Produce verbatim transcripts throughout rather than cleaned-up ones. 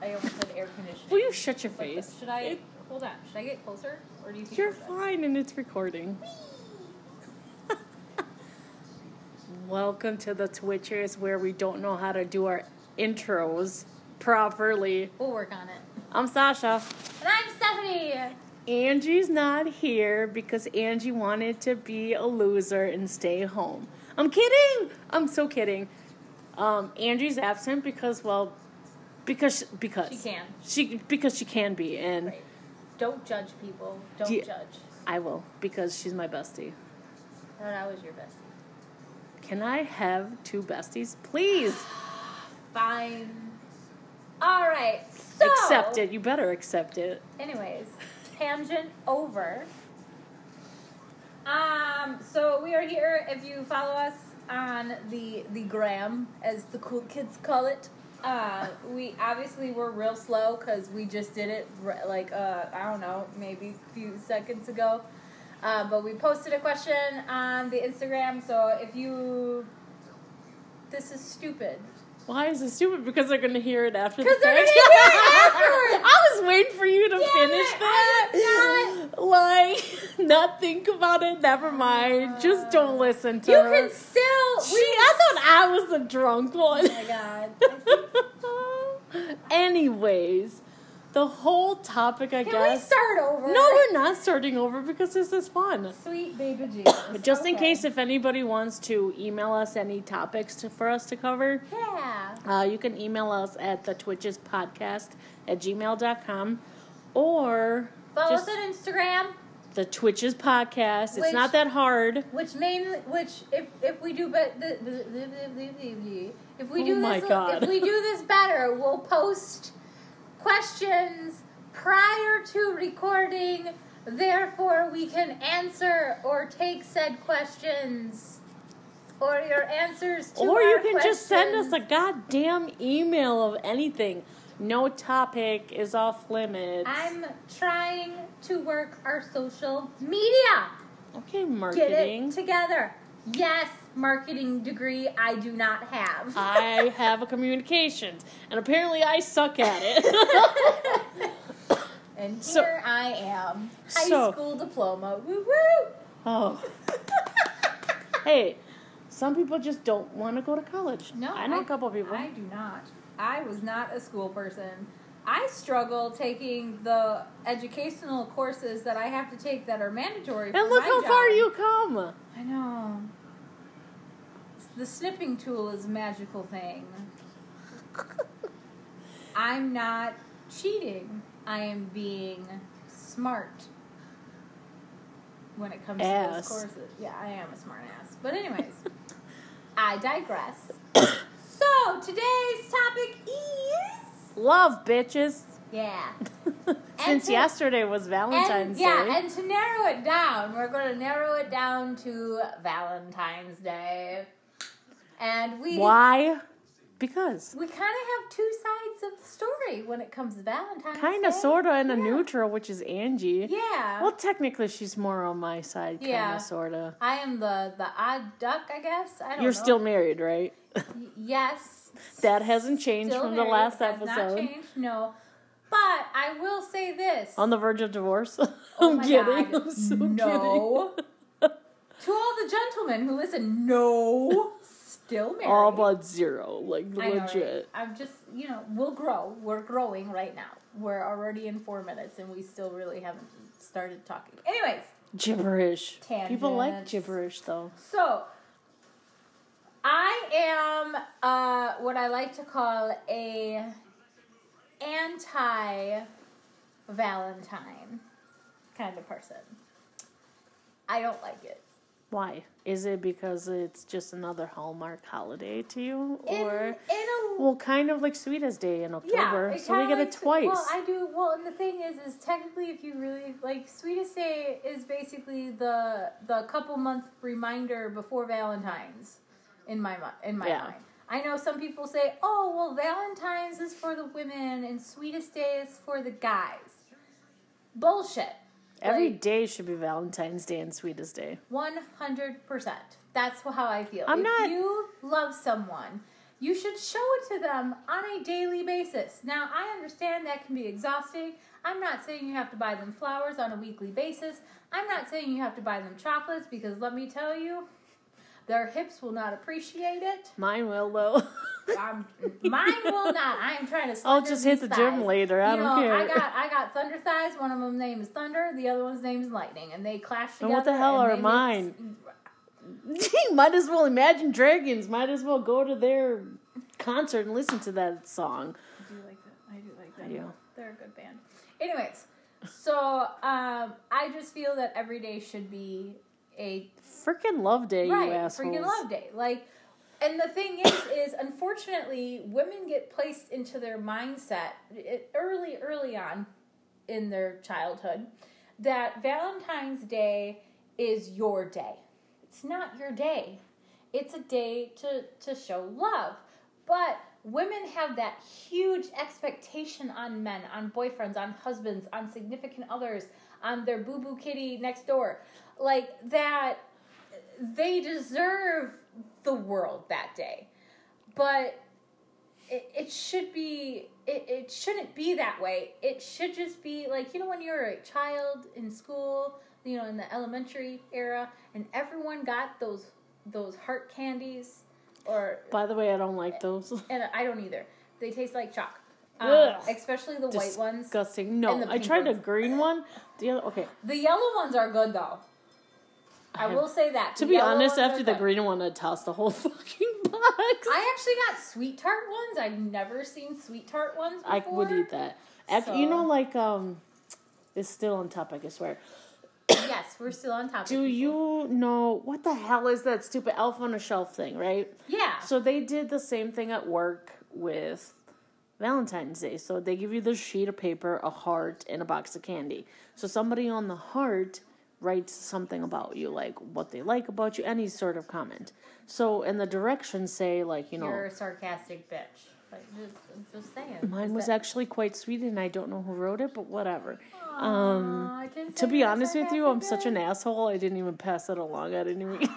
I almost said air conditioning. Will you shut your Like, face? should I, It, hold on, should I get closer? Or do you think you're we're good? fine and it's recording. Welcome to the Twitchers, where we don't know how to do our intros properly. We'll work on it. I'm Sasha. And I'm Stephanie. Angie's not here because Angie wanted to be a loser and stay home. I'm kidding. I'm so kidding. Um, Angie's absent because, well, because because She can. she because she can be, and Right. Don't judge people. Don't Yeah. judge. I will because she's my bestie. I thought I was your bestie. Can I have two besties, please? Fine. All right. So, Accept it. You better accept it. anyways, tangent over. Um, so we are here. If you follow us on the the gram, as the cool kids call it, uh, we obviously were real slow because we just did it r- like uh, I don't know, maybe a few seconds ago. Uh, but we posted a question on the Instagram. So if you, this is stupid. Why is it stupid? Because they're gonna hear it after. Because the they're fact. gonna hear it afterwards. I was waiting for you to Damn finish it, that. Like, not think about it. Never mind. Just don't listen to You her. can still. She, I thought I was the drunk one. Oh my god. Anyways, the whole topic, I Can guess. we start over? No, we're not starting over because this is fun. Sweet baby Jesus. But just in Okay. case, if anybody wants to email us any topics to, for us to cover, Yeah. uh, you can email us at the twitches podcast at gmail dot com or Follow just us on Instagram, the Twitches podcast. It's Which- not that hard. which mainly, which if if we do, but the, the, the, the, the, if we do Oh my this, God. if we do this better, we'll post questions prior to recording. Therefore, we can answer or take said questions, or your answers to Or our you can just send us a questions. goddamn email of anything. No topic is off limits. I'm trying to work our social media. okay, Get marketing. it together. Yes, marketing degree I do not have. I have a communications, and apparently I suck at it. And So- here I am. High so- school diploma. Woo woo! Oh. Hey, some people just don't want to go to college. No, I know I- a couple people. I do not. I was not a school person. I struggle taking the educational courses that I have to take that are mandatory. and for look my how job. far you come. I know. The snipping tool is a magical thing. I'm not cheating. I am being smart when it comes Ass. to those courses. Yeah, I am a smart ass. But anyways, I digress. So, today's topic is... Love, bitches. Yeah. Since to- yesterday was And, Valentine's yeah, Day. and to narrow it down, we're going to narrow it down to Valentine's Day. And we... Why? Because. We kind of have two sides of the story when it comes to Valentine's Kind Day. of, sort of, and a Yeah. neutral, which is Angie. Yeah. Well, technically, she's more on my side, kind of, Yeah. sort of. I am the, the odd duck, I guess. I don't You're know. still married, right? Y- yes. That hasn't changed Still from the married. last Has not episode. changed, no. But I will say this. On the verge of divorce. Oh I'm my kidding. God. I'm so No. kidding. To all the gentlemen who listen, no. Still married. All but zero. Like, I know, right? legit. I'm just, you know, we'll grow. We're growing right now. We're already in four minutes and we still really haven't started talking. Anyways, Gibberish. People like Tangents. gibberish, though. so I am uh, what I like to call a anti-Valentine kind of person. I don't like it. Why? Is it because it's just another Hallmark holiday to you? In, Or, in a well, kind of like Sweetest Day in Yeah, October. it so we kinda get it like- twice. Well, I do. Well, and the thing is, is technically, if you really like, Sweetest Day is basically the the couple month reminder before Valentine's, in my mi- in my Yeah. mind. I know some people say, "Oh, well, Valentine's is for the women and Sweetest Day is for the guys." Bullshit. Every Like, day should be Valentine's Day and Sweetest Day. one hundred percent. That's how I feel. I'm if not- you love someone, you should show it to them on a daily basis. Now, I understand that can be exhausting. I'm not saying you have to buy them flowers on a weekly basis. I'm not saying you have to buy them chocolates, because let me tell you, their hips will not appreciate it. Mine will, though. um, mine will not. I am trying to. I'll just hit the thighs. gym later. I you don't know, care. I got I got Thunder thighs. One of them name is Thunder. The other one's name is Lightning, and they clash together. And what the hell are mine? Might as well Imagine Dragons. Might as well go to their concert and listen to that song. I do like that. I do like that. I do. They're a good band. Anyways, so um, I just feel that every day should be a freaking love day, right, you assholes. freaking love day. Like, and the thing is, is unfortunately, women get placed into their mindset early, early on in their childhood that Valentine's Day is your day. It's not your day. It's a day to, to show love. But women have that huge expectation on men, on boyfriends, on husbands, on significant others, on their boo-boo kitty next door. Like, that they deserve the world that day. But it, it should be, it, it shouldn't be that way. It should just be like, you know, when you're a child in school, you know, in the elementary era, and everyone got those those heart candies. Or, by the way, I don't like those. And I don't either. They taste like chalk. Um, especially the white ones. Disgusting. No, I tried ones. a green one. The other, okay. The yellow ones are good, though. I, I will say that. To be honest, after the green one, I tossed the whole fucking box. I actually got sweet tart ones. I've never seen sweet tart ones before. I would eat that. So. You know, like, um, it's still on topic, I swear. Yes, we're still on topic. Do you know, what the hell is that stupid Elf on a Shelf thing, right? Yeah. So they did the same thing at work with Valentine's Day. So they give you this sheet of paper, a heart, and a box of candy. So somebody on the heart writes something about you, like what they like about you, any sort of comment. So, and the directions say, like, you know... You're a sarcastic bitch. Like, just, just saying. Mine was that... actually quite sweet, and I don't know who wrote it, but whatever. Aww, um, to be honest with you, I'm such an asshole, I didn't even pass it along. I didn't even...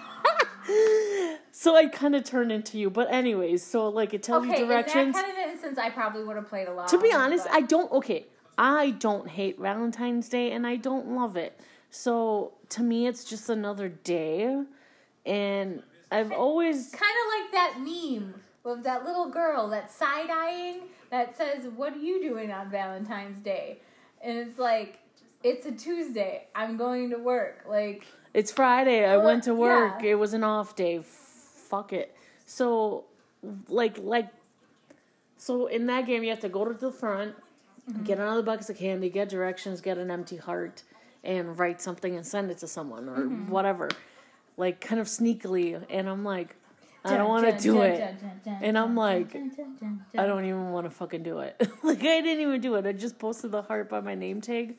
So I kind of turned into you. But anyways, so, like, it tells okay, you directions. In that kind of instance, I probably would have played along. To be honest, but... I don't... Okay, I don't hate Valentine's Day, and I don't love it. So, to me, it's just another day, and I've always... Kind of like that meme of that little girl that's side-eyeing that says, what are you doing on Valentine's Day? And it's like, it's a Tuesday. I'm going to work. Like... It's Friday. I well, went to work. Yeah. It was an off day. Fuck it. So, like, like... So, in that game, you have to go to the front, mm-hmm. get another box of candy, get directions, get an empty heart, and write something and send it to someone or mm-hmm. whatever. Like, kind of sneakily. And I'm like, I don't want to do it. And I'm like, I don't even want to fucking do it. Like, I didn't even do it. I just posted the heart by my name tag.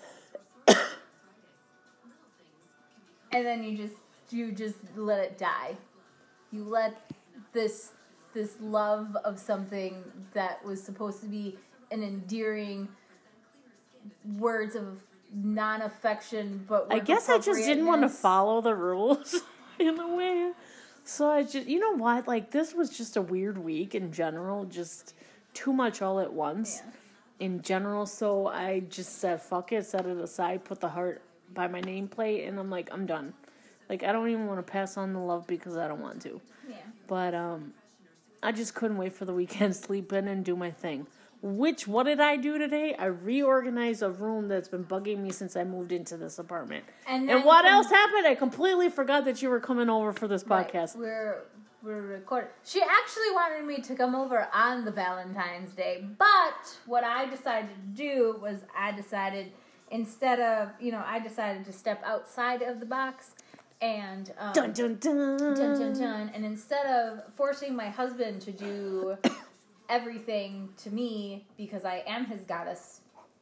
And then you just, you just let it die. You let this, this love of something that was supposed to be an endearing words of non-affection, but I guess I just didn't want to follow the rules in a way. So I just, you know what? Like, this was just a weird week in general. Just too much all at once yeah. in general. So I just said, fuck it, set it aside, put the heart by my nameplate, and I'm like, I'm done. Like, I don't even want to pass on the love because I don't want to. Yeah. But um, I just couldn't wait for the weekend, sleep in, and do my thing. Which, what did I do today? I reorganized a room that's been bugging me since I moved into this apartment. And, and what else happened? I completely forgot that you were coming over for this right, podcast. We're we're recording. She actually wanted me to come over on the Valentine's Day, but what I decided to do was I decided instead of, you know, I decided to step outside of the box and um, dun dun dun dun dun dun, and instead of forcing my husband to do everything to me because I am his goddess,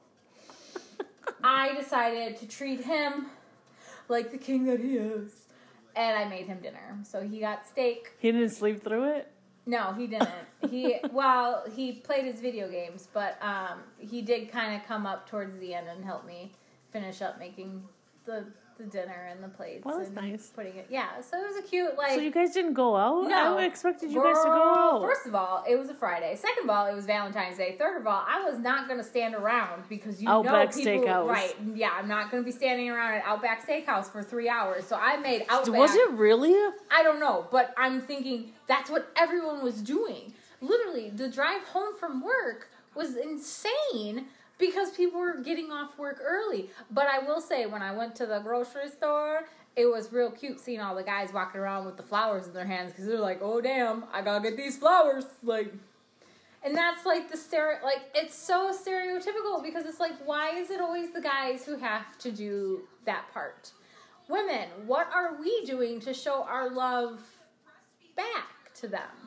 I decided to treat him like the king that he is, and I made him dinner. So he got steak. He didn't sleep through it? No, he didn't. He well, he played his video games, but um, he did kind of come up towards the end and help me finish up making the the dinner and the plates. Well, that's and nice. Putting it, yeah. So it was a cute like. So you guys didn't go out? No, I expected you girl, guys to go out. First of all, it was a Friday. Second of all, it was Valentine's Day. Third of all, I was not going to stand around because you Outback know people. Steakhouse. Right? Yeah, I'm not going to be standing around at Outback Steakhouse for three hours. So I made Outback. Was it really? I don't know, but I'm thinking that's what everyone was doing. Literally, the drive home from work was insane. Because people were getting off work early. But I will say, when I went to the grocery store, it was real cute seeing all the guys walking around with the flowers in their hands. Because they're like, oh, damn, I gotta get these flowers. Like, and that's like the stereo, like, it's so stereotypical. Because it's like, why is it always the guys who have to do that part? Women, what are we doing to show our love back to them?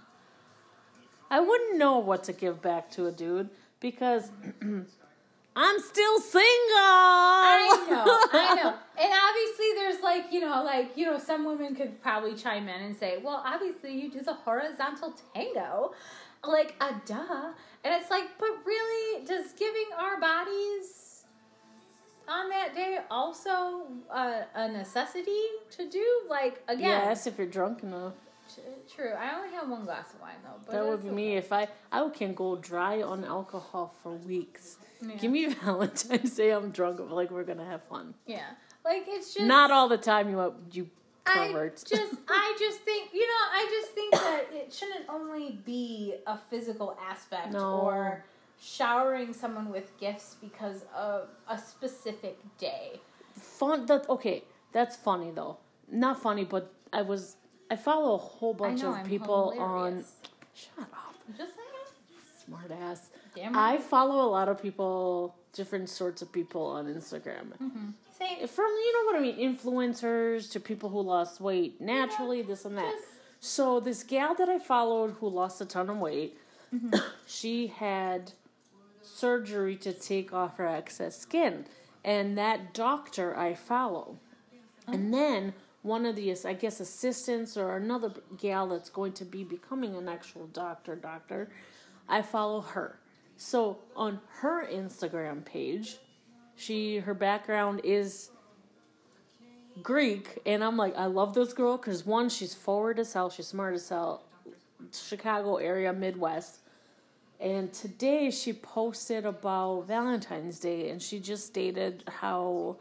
I wouldn't know what to give back to a dude. Because... I'm still single. I know, I know. And obviously there's like, you know, like, you know, some women could probably chime in and say, well, obviously you do the horizontal tango. Like, a uh, duh. And it's like, but really, does giving our bodies on that day also uh, a necessity to do? Like, again. Yes, if you're drunk enough. True. I only have one glass of wine, though. But that would be okay. me. If I, I can go dry on alcohol for weeks. Yeah. Give me Valentine's Day. I'm drunk. Like we're gonna have fun. Yeah. Like it's just not all the time. You you perverts. I just I just think you know I just think that it shouldn't only be a physical aspect no. or showering someone with gifts because of a specific day. Fun. That okay. That's funny though. Not funny, but I was. I follow a whole bunch I know, of I'm people hilarious. on. Shut up. Just saying. Smart ass. Damn right. I follow a lot of people, different sorts of people on Instagram. Mm-hmm. Same. From, you know what I mean, influencers to people who lost weight naturally, yeah, this and that. Just... So this gal that I followed who lost a ton of weight, mm-hmm. she had surgery to take off her excess skin. And that doctor I follow. Oh. And then one of the, I guess, assistants or another gal that's going to be becoming an actual doctor, doctor, I follow her. So on her Instagram page, she her background is Greek, and I'm like, I love this girl because one, she's forward as hell, she's smart as hell, Chicago area, Midwest. And today she posted about Valentine's Day, and she just stated how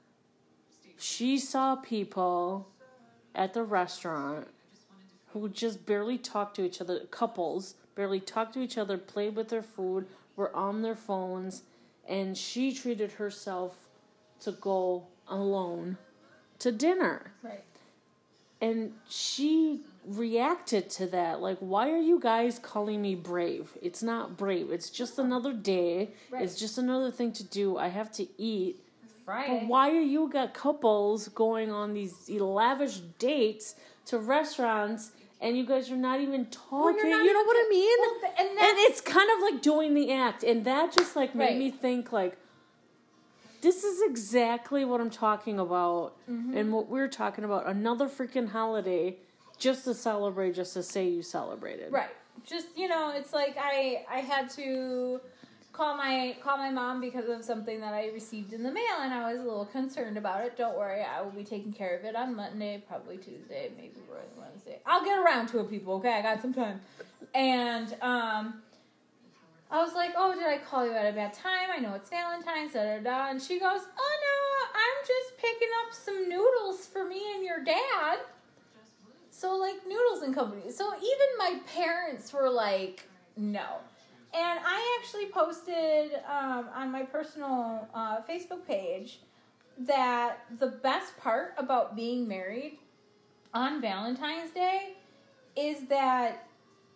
she saw people at the restaurant who just barely talk to each other, couples barely talk to each other, play with their food, were on their phones, and she treated herself to go alone to dinner. Right. And she reacted to that. Like, why are you guys calling me brave? It's not brave. It's just another day. Right. It's just another thing to do. I have to eat. Friday. But why are you got couples going on these lavish dates to restaurants and you guys are not even talking? Well, not you know what I mean? Well, and, and it's kind of like doing the act. And that just like made right. me think like, this is exactly what I'm talking about. Mm-hmm. And what we're talking about. Another freaking holiday just to celebrate, just to say you celebrated. Right. Just, you know, it's like I I had to call my call my mom because of something that I received in the mail, and I was a little concerned about it. Don't worry, I will be taking care of it on Monday, probably Tuesday, maybe Wednesday. I'll get around to it, people, okay? I got some time. And um, I was like, oh, did I call you at a bad time? I know it's Valentine's, da da da. And she goes, oh no, I'm just picking up some noodles for me and your dad. So, like, Noodles and Company. So, even my parents were like, no. And I actually posted um, on my personal uh, Facebook page that the best part about being married on Valentine's Day is that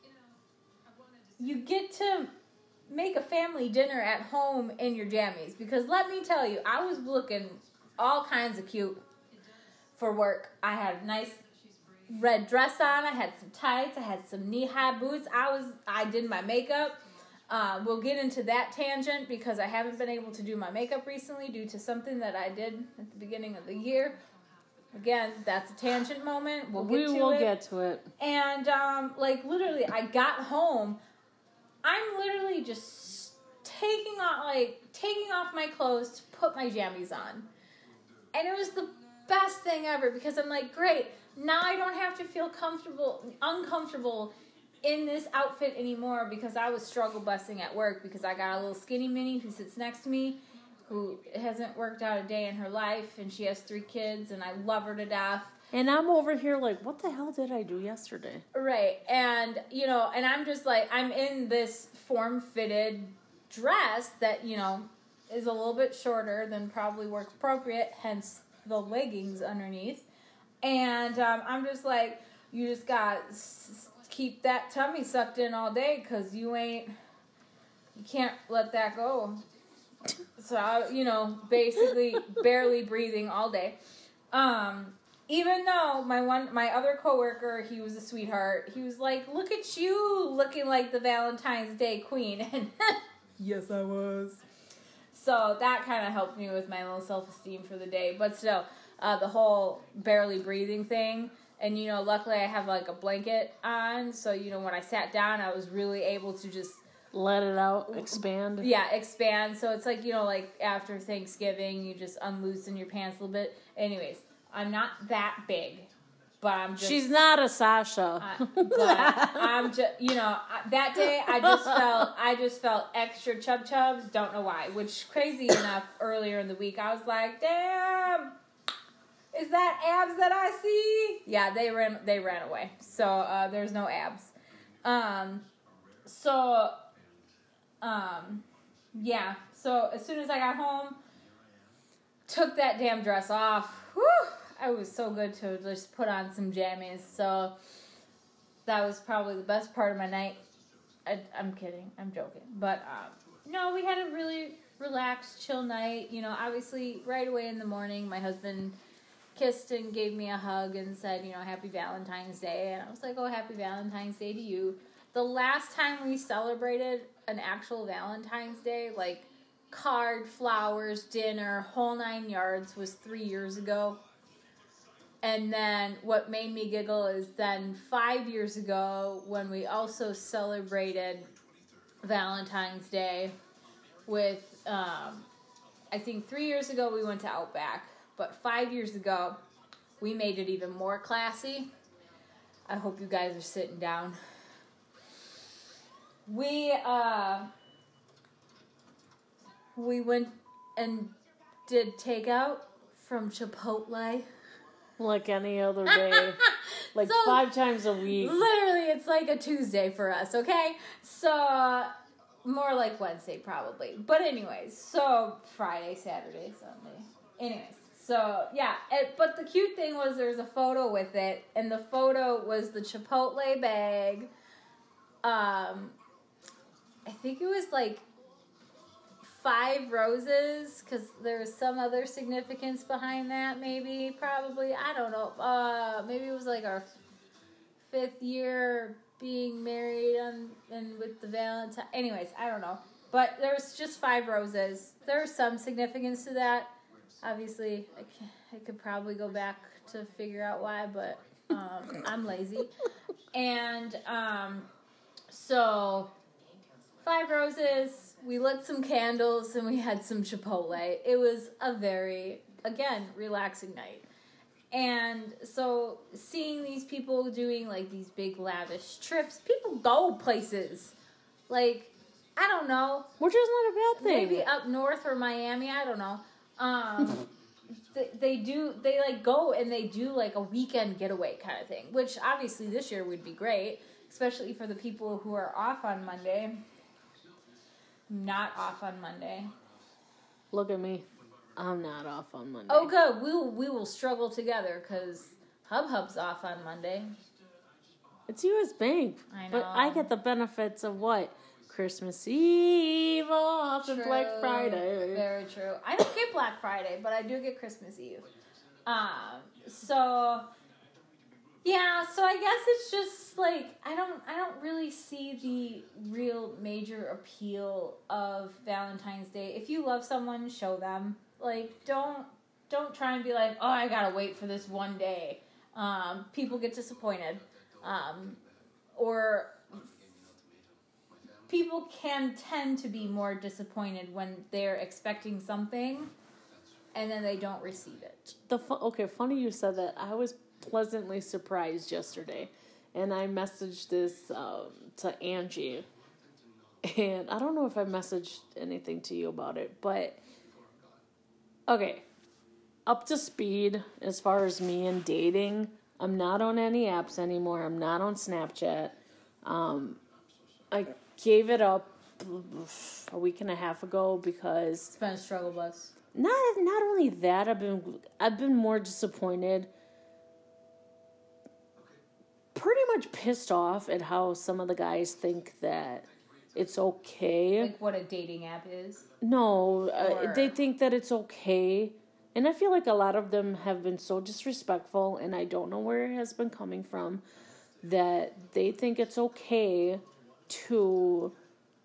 you get to make a family dinner at home in your jammies. Because let me tell you, I was looking all kinds of cute for work. I had a nice red dress on. I had some tights. I had some knee-high boots. I was. I did my makeup. Uh, we'll get into that tangent because I haven't been able to do my makeup recently due to something that I did at the beginning of the year. Again, that's a tangent moment. We'll get we to will it. get to it. And um, like literally, I got home. I'm literally just taking off, like taking off my clothes to put my jammies on, and it was the best thing ever because I'm like, great, now I don't have to feel comfortable, uncomfortable in this outfit anymore because I was struggle busting at work because I got a little skinny mini who sits next to me who hasn't worked out a day in her life and she has three kids and I love her to death. And I'm over here like, what the hell did I do yesterday? Right. And, you know, and I'm just like, I'm in this form-fitted dress that, you know, is a little bit shorter than probably work appropriate, hence the leggings underneath. And um, I'm just like, you just got to s- keep that tummy sucked in all day because you ain't, you can't let that go. So, I, you know, basically barely breathing all day. Um... Even though my one, my other coworker, he was a sweetheart. He was like, "Look at you, looking like the Valentine's Day queen." And yes, I was. So that kind of helped me with my little self-esteem for the day. But still, uh, the whole barely breathing thing. And you know, luckily I have like a blanket on, so you know when I sat down, I was really able to just let it out, expand. Yeah, expand. So it's like you know, like after Thanksgiving, you just unloosen your pants a little bit. Anyways. I'm not that big, but I'm just... She's not a Sasha. Uh, but I'm just, you know, that day I just felt, I just felt extra chub chubs, don't know why, which crazy enough, earlier in the week, I was like, damn, is that abs that I see? Yeah, they ran, they ran away, so uh, there's no abs. Um, so, um, yeah, so as soon as I got home, took that damn dress off, whew, I was so good to just put on some jammies. So that was probably the best part of my night. I, I'm kidding. I'm joking. But um, no, we had a really relaxed, chill night. You know, obviously right away in the morning, my husband kissed and gave me a hug and said, you know, Happy Valentine's Day. And I was like, oh, Happy Valentine's Day to you. The last time we celebrated an actual Valentine's Day, like card, flowers, dinner, whole nine yards, was three years ago. And then what made me giggle is then five years ago when we also celebrated Valentine's Day with, um, I think three years ago we went to Outback, but five years ago we made it even more classy. I hope you guys are sitting down. We, uh, we went and did takeout from Chipotle. Like any other day. Like so, five times a week. Literally, it's like a Tuesday for us, okay? So, more like Wednesday probably. But anyways, so Friday, Saturday, Sunday. Anyways, so yeah. It, but the cute thing was there was a photo with it. And the photo was the Chipotle bag. Um, I think it was like five roses, because there was some other significance behind that, maybe, probably, I don't know, uh, maybe it was like our fifth year being married on, and with the Valentine, anyways, I don't know, but there was just five roses. There's some significance to that, obviously, I, can, I could probably go back to figure out why, but, um, I'm lazy, and, um, so, five roses, we lit some candles, and we had some Chipotle. It was a very, again, relaxing night. And so seeing these people doing, like, these big lavish trips, people go places. Like, I don't know. Which is not a bad thing. Maybe up north or Miami, I don't know. Um, they, they do, they, like, go and they do, like, a weekend getaway kind of thing. Which, obviously, this year would be great. Especially for the people who are off on Monday. Not off on Monday. Look at me. I'm not off on Monday. Oh, good. We will, we will struggle together because Hub Hub's off on Monday. It's U S Bank. I know. But I get the benefits of what? Christmas Eve off True. and Black Friday. Very true. I don't get Black Friday, but I do get Christmas Eve. Um, so... Yeah, so I guess it's just like I don't I don't really see the real major appeal of Valentine's Day. If you love someone, show them. Like don't don't try and be like, "Oh, I got to wait for this one day." Um, people get disappointed. Um, or people can tend to be more disappointed when they're expecting something and then they don't receive it. The fu- Okay, funny you said that. I was pleasantly surprised yesterday, and I messaged this um, to Angie, and I don't know if I messaged anything to you about it, but okay, up to speed as far as me and dating. I'm not on any apps anymore. I'm not on Snapchat. Um, I gave it up a week and a half ago because It's been a struggle bus. Not not only that, I've been I've been more disappointed. Pretty much pissed off at how some of the guys think that it's okay. Like what a dating app is. No, uh, Or- they think that it's okay. And I feel like a lot of them have been so disrespectful, and I don't know where it has been coming from, that they think it's okay to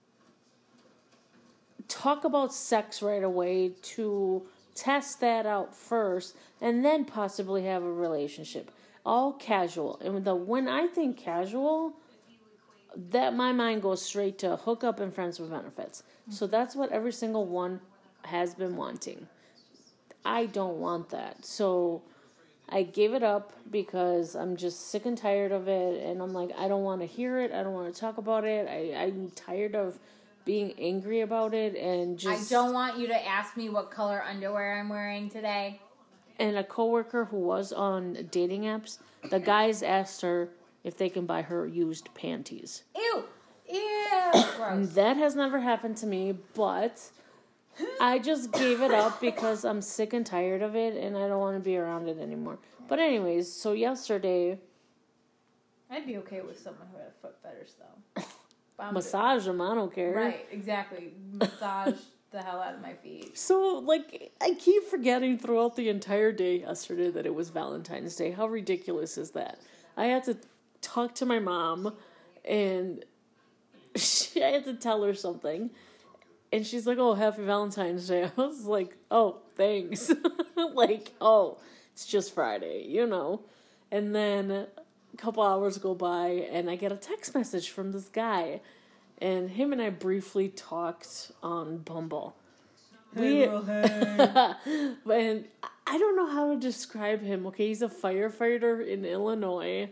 talk about sex right away, to test that out first, and then possibly have a relationship. All casual. And the when I think casual, that my mind goes straight to hook up and friends with benefits. So that's what every single one has been wanting. I don't want that. So I gave it up because I'm just sick and tired of it. And I'm like, I don't want to hear it. I don't want to talk about it. I, I'm tired of being angry about it. And just. I don't want you to ask me what color underwear I'm wearing today. And a coworker who was on dating apps, the guys asked her if they can buy her used panties. Ew. Ew. Gross. That has never happened to me, but I just gave it up because I'm sick and tired of it, and I don't want to be around it anymore. But anyways, so yesterday... I'd be okay with someone who had a foot fetish, though. I'm Massage them, I don't care. Right, exactly. Massage the hell out of my feet. So, like, I keep forgetting throughout the entire day yesterday that it was Valentine's Day. How ridiculous is that? I had to talk to my mom, and she, I had to tell her something. And she's like, oh, happy Valentine's Day. I was like, oh, thanks. Like, oh, it's just Friday, you know. And then a couple hours go by, and I get a text message from this guy. And him and I briefly talked on Bumble. Hey, we, girl, hey. And I don't know how to describe him. Okay, he's a firefighter in Illinois.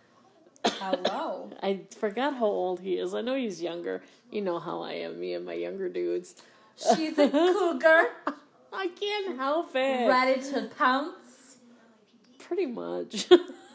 Hello. I forgot how old he is. I know he's younger. You know how I am, me and my younger dudes. She's a cougar. I can't help it. Ready to pounce. Pretty much.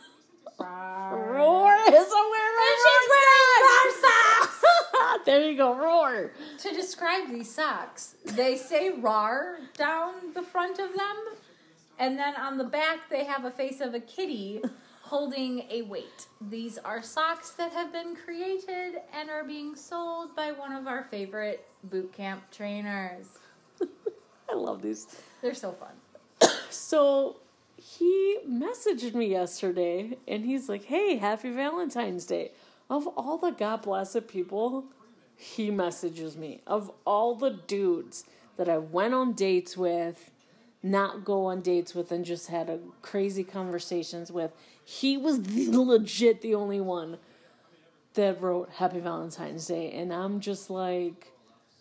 Roar. Roar is a And she's wearing roar socks. There you go, roar. To describe these socks, they say "rar" down the front of them, and then on the back they have a face of a kitty holding a weight. These are socks that have been created and are being sold by one of our favorite boot camp trainers. I love these. They're so fun. So he messaged me yesterday, and he's like, hey, happy Valentine's Day. Of all the God blessed people, he messages me. Of all the dudes that I went on dates with, not go on dates with, and just had a crazy conversations with, he was the, legit the only one that wrote Happy Valentine's Day. And I'm just like,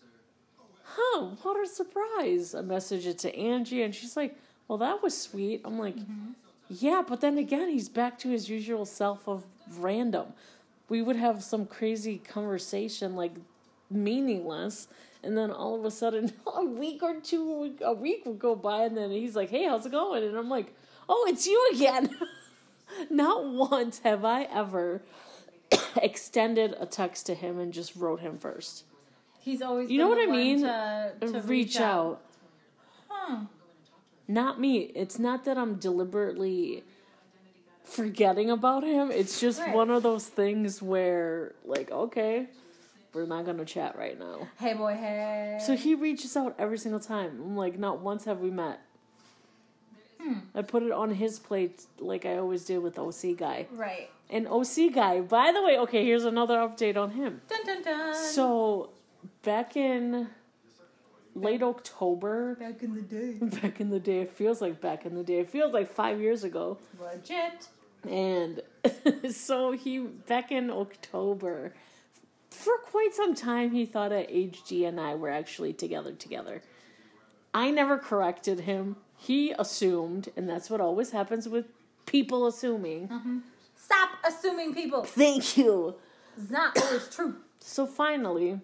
huh, what a surprise. I messaged it to Angie, and she's like, well, that was sweet. I'm like, mm-hmm. Yeah, but then again, he's back to his usual self of random. We would have some crazy conversation, like, meaningless, and then all of a sudden, a week or two, a week would go by, and then he's like, hey, how's it going? And I'm like, oh, it's you again. Not once have I ever extended a text to him and just wrote him first. He's always You know been what I the one mean? To, to reach, reach out. out. Huh. Not me. It's not that I'm deliberately forgetting about him. It's just Right. one of those things where, like, okay, we're not going to chat right now. Hey, boy, hey. So he reaches out every single time. I'm like, not once have we met. Hmm. I put it on his plate like I always did with O C Guy. Right. And O C Guy, by the way, okay, here's another update on him. Dun, dun, dun. So, back in late October, Back in the day. back in the day, it feels like back in the day, it feels like five years ago. Legit. And so he, back in October, for quite some time, he thought that H G and I were actually together together. I never corrected him. he assumed, and that's what always happens with people assuming. Mm-hmm. Stop assuming people. Thank you. It's not always true. So finally,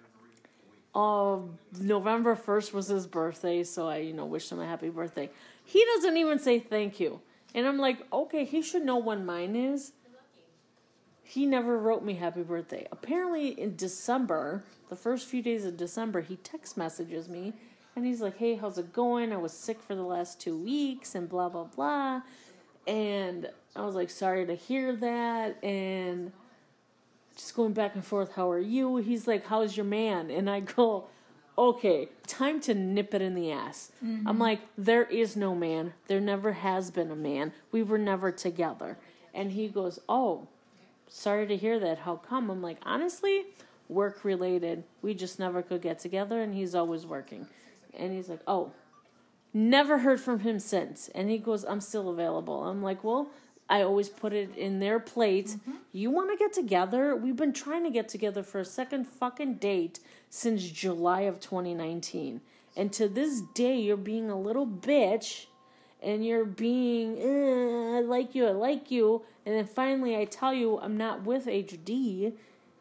uh, November first was his birthday, so I, you know, wished him a happy birthday. He doesn't even say thank you. And I'm like, okay, he should know when mine is. He never wrote me happy birthday. Apparently in December, the first few days of December, he text messages me. And he's like, hey, how's it going? I was sick for the last two weeks and blah, blah, blah. And I was like, sorry to hear that. And just going back and forth, how are you? He's like, how's your man? And I go, okay, time to nip it in the ass. Mm-hmm. I'm like, there is no man. There never has been a man. We were never together. And he goes, oh, sorry to hear that. How come? I'm like, honestly, work related. We just never could get together, and he's always working. And he's like, oh, never heard from him since. And he goes, I'm still available. I'm like, well, I always put it in their plate. Mm-hmm. You want to get together? We've been trying to get together for a second fucking date since July of twenty nineteen. And to this day, you're being a little bitch. And you're being, eh, I like you, I like you. And then finally I tell you I'm not with H D.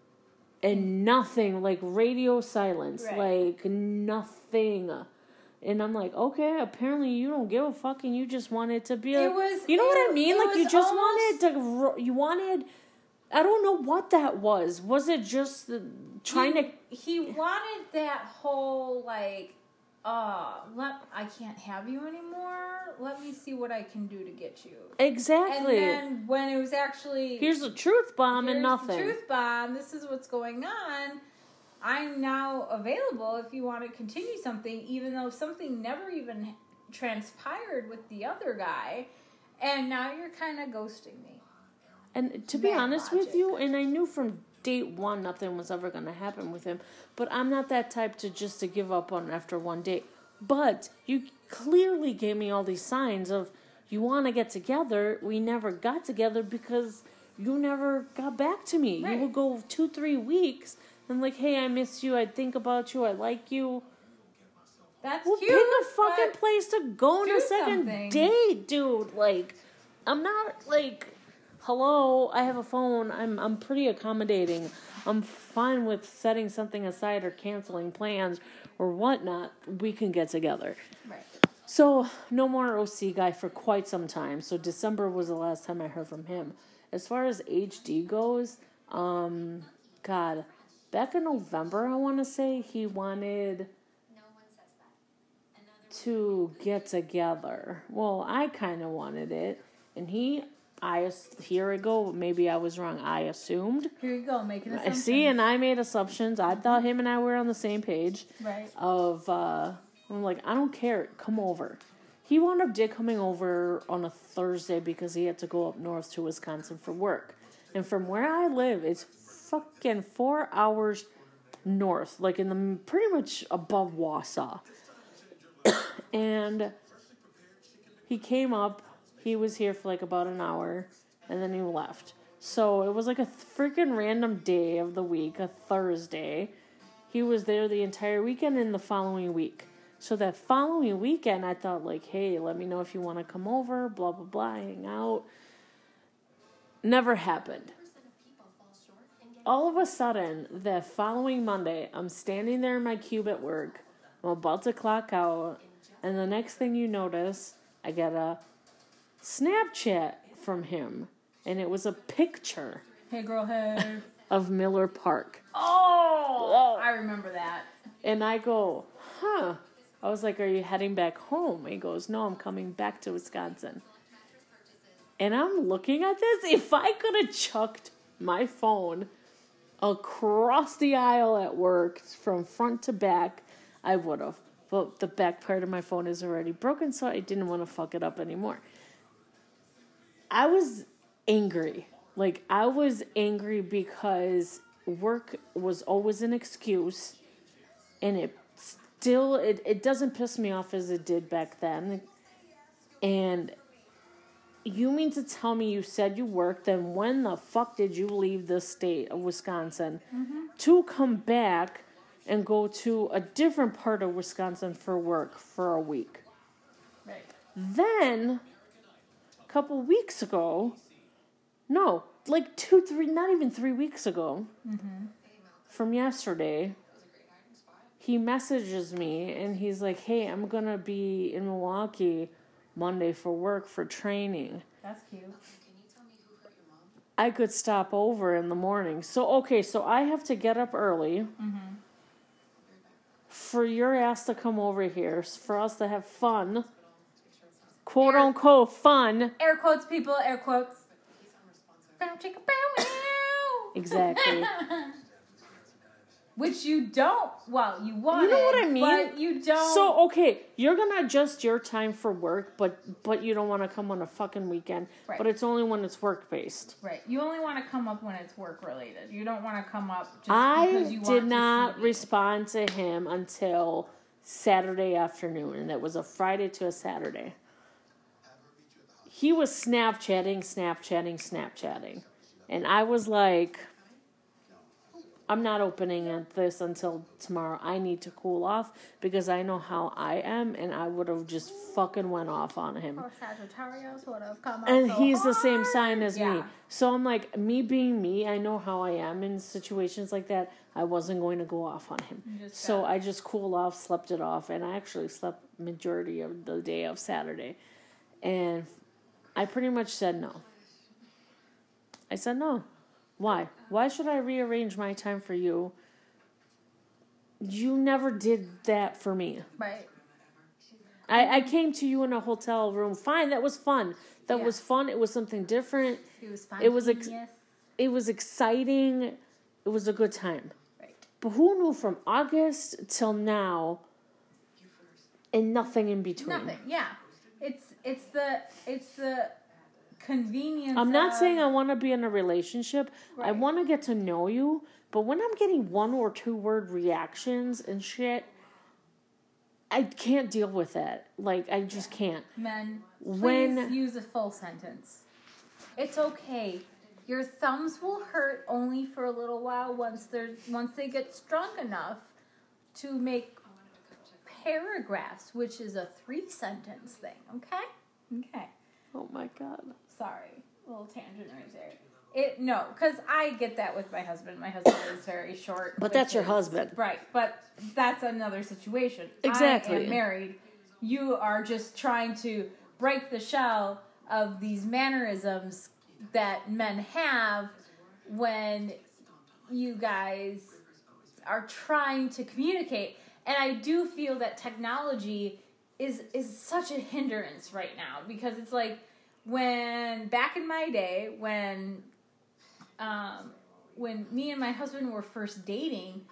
And nothing, like radio silence. Right. Like nothing. And I'm like, okay, apparently you don't give a fuck and you just wanted to be a... It was, you know it, what I mean? Like you just almost, wanted to... You wanted... I don't know what that was. Was it just the, trying he, to... He wanted that whole, like... Uh, let I can't have you anymore. Let me see what I can do to get you. Exactly. And then when it was actually here's a truth bomb and nothing. The truth bomb. This is what's going on. I'm now available if you want to continue something, even though something never even transpired with the other guy, and now you're kind of ghosting me. And to be Bad honest logic. with you, and I knew from date one nothing was ever going to happen with him, but I'm not that type to just to give up on after one date. But you clearly gave me all these signs of you want to get together. We never got together because you never got back to me. Right. You would go two, three weeks and like, hey, I miss you. I think about you. I like you. That's we'll cute. Pick a fucking place to go on a second something. date, dude. Like, I'm not like... Hello, I have a phone. I'm I'm pretty accommodating. I'm fine with setting something aside or canceling plans or whatnot. We can get together. Right. So, no more O C guy for quite some time. So, December was the last time I heard from him. As far as H D goes, um, God, back in November, I want to say, he wanted to get together. Well, I kind of wanted it. And he... I here I go. Maybe I was wrong. I assumed. Here you go, making assumptions. I see, and I made assumptions. I thought him and I were on the same page. Right. Of uh, I'm like, I don't care. Come over. He wound up did coming over on a Thursday because he had to go up north to Wisconsin for work, and from where I live, it's fucking four hours north, like in the pretty much above Wausau. And he came up. He was here for like about an hour, and then he left. So it was like a freaking random day of the week, a Thursday. He was there the entire weekend and the following week. So that following weekend, I thought like, hey, let me know if you want to come over, blah, blah, blah, hang out. Never happened. All of a sudden, that following Monday, I'm standing there in my cube at work. I'm about to clock out, and the next thing you notice, I get a Snapchat from him, and it was a picture. Hey, girl, hey. Of Miller Park. Oh, I remember that. And I go, huh. I was like, are you heading back home? He goes, no, I'm coming back to Wisconsin. And I'm looking at this. If I could have chucked my phone across the aisle at work from front to back, I would have. But the back part of my phone is already broken, so I didn't want to fuck it up anymore. I was angry. Like, I was angry because work was always an excuse, and it still, it, it doesn't piss me off as it did back then. And you mean to tell me you said you worked, then when the fuck did you leave the state of Wisconsin mm-hmm. to come back and go to a different part of Wisconsin for work for a week? Right. Then, a couple weeks ago, no, like two, three, not even three weeks ago, mm-hmm. from yesterday, he messages me and he's like, hey, I'm going to be in Milwaukee Monday for work for training. That's cute. I could stop over in the morning. So, okay, so I have to get up early mm-hmm. for your ass to come over here, for us to have fun. Quote air, unquote fun. Air quotes, people, air quotes. Exactly. Which you don't, well, you want. You know what I mean? But you don't. So, okay, you're going to adjust your time for work, but but you don't want to come on a fucking weekend. Right. But it's only when it's work-based. Right. You only want to come up when it's work-related. You don't want to come up just I because you want to I did not see respond to him until Saturday afternoon, and it was a Friday to a Saturday. He was Snapchatting, Snapchatting, Snapchatting. And I was like, I'm not opening at this until tomorrow. I need to cool off because I know how I am, and I would have just fucking went off on him. Or Sagittarius would have come out And so he's hard. the same sign as yeah. me. So I'm like, me being me, I know how I am in situations like that. I wasn't going to go off on him. So I just cooled off, slept it off, and I actually slept majority of the day of Saturday. And I pretty much said no. I said no. Why? Why should I rearrange my time for you? You never did that for me. Right. I, I came to you in a hotel room. Fine, that was fun. That yeah. was fun. It was something different. It was fun. It was ex- it was exciting. It was a good time. Right. But who knew from August till now and nothing in between? Nothing. Yeah. It's it's the it's the convenience. I'm not of... saying I want to be in a relationship. Right. I want to get to know you. But when I'm getting one or two word reactions and shit, I can't deal with that. Like, I just can't. Men, please when... use a full sentence. It's okay. Your thumbs will hurt only for a little while once they're once they get strong enough to make paragraphs, which is a three sentence thing. Okay? Okay. Oh my God. Sorry. A little tangent right there. It no, because I get that with my husband. My husband is very short. But that's your his, husband. Right. But that's another situation. Exactly. I am married. You are just trying to break the shell of these mannerisms that men have when you guys are trying to communicate. And I do feel that technology is is such a hindrance right now, because it's like when back in my day when um when me and my husband were first dating,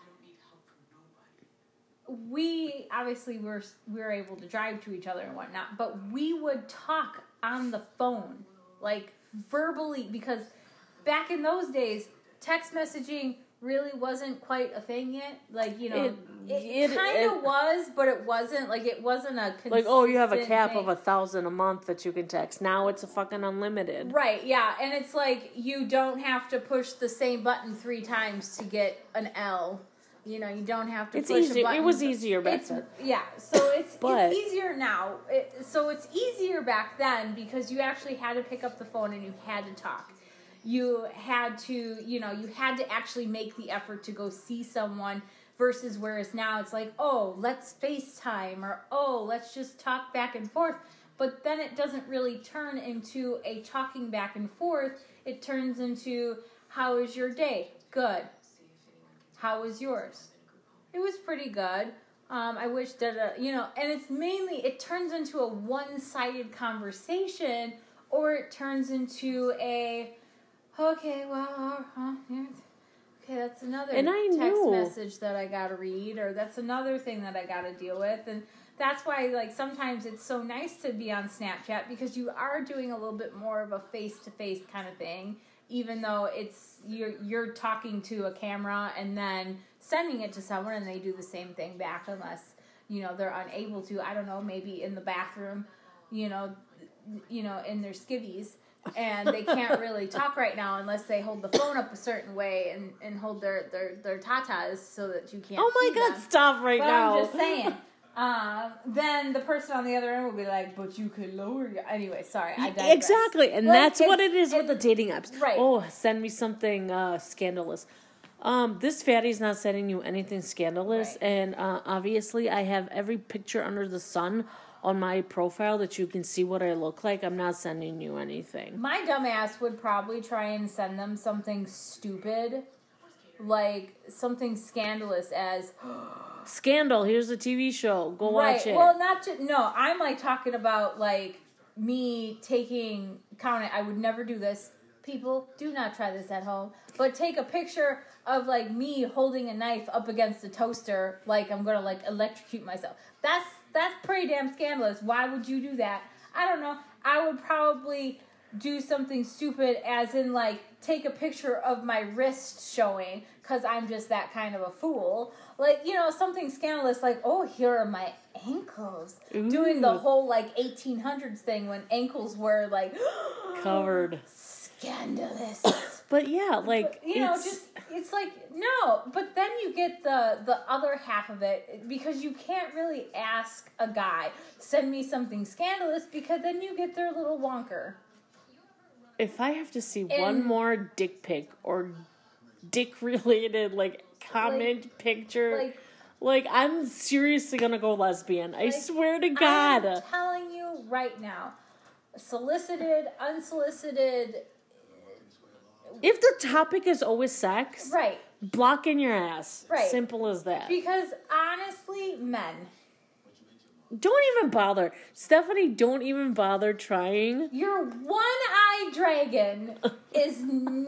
we obviously were we were able to drive to each other and whatnot, but we would talk on the phone, like verbally, because back in those days text messaging really wasn't quite a thing yet. Like, you know, it, it, it kind of was, but it wasn't. Like, it wasn't a consistent like, oh, you have a cap thing. of a thousand a month that you can text. Now it's a fucking unlimited. Right, yeah. And it's like, you don't have to push the same button three times to get an L. You know, you don't have to it's push easier. a button. It was easier back it's, then. Yeah, so it's, but, it's easier now. It, so it's easier back then because you actually had to pick up the phone and you had to talk. You had to, you know, you had to actually make the effort to go see someone, versus whereas now it's like, oh, let's FaceTime, or oh, let's just talk back and forth. But then it doesn't really turn into a talking back and forth. It turns into, how is your day? Good. How was yours? It was pretty good. Um, I wish that, uh, you know, and it's mainly, it turns into a one-sided conversation, or it turns into a, okay, well, uh, yeah. okay, that's another and I text knew. message that I gotta read, or that's another thing that I gotta deal with. And that's why, like, sometimes it's so nice to be on Snapchat, because you are doing a little bit more of a face-to-face kind of thing, even though it's, you're, you're talking to a camera and then sending it to someone and they do the same thing back, unless, you know, they're unable to, I don't know, maybe in the bathroom, you know, you know, in their skivvies. And they can't really talk right now unless they hold the phone up a certain way and, and hold their, their, their tatas so that you can't Oh my see God, them. stop right but now. I'm just saying. Um, then the person on the other end will be like, but you could lower your... Anyway, sorry, I digress. Exactly, and Like, that's what it it's- is with the dating apps. Right. Oh, send me something uh, scandalous. Um, this fatty's not sending you anything scandalous, Right. and uh, obviously I have every picture under the sun on my profile that you can see what I look like. I'm not sending you anything. My dumbass would probably try and send them something stupid, like something scandalous as... Scandal, here's a T V show. Go watch right. it. Well, not just... No, I'm like talking about like me taking... Count it, I would never do this. People, do not try this at home. But take a picture of like me holding a knife up against a toaster, like I'm gonna like electrocute myself. That's that's pretty damn scandalous. Why would you do that? I don't know. I would probably do something stupid, as in like take a picture of my wrist showing, because I'm just that kind of a fool. Like, you know, something scandalous like, oh, here are my ankles. Ooh. Doing the whole like eighteen hundreds thing when ankles were like Covered. Scandalous. But yeah, like, But, you know, it's, just it's like no. But then you get the the other half of it, because you can't really ask a guy, send me something scandalous, because then you get their little wonker. if I have to see And- one more dick pic or dick related like comment Like- picture, like, Like, I'm seriously gonna go lesbian. I Like, swear to God. I'm telling you right now, solicited, unsolicited, If the topic is always sex, right? block in your ass. Right. Simple as that. Because honestly, men, Don't even bother. Stephanie, don't even bother trying. your one-eyed dragon is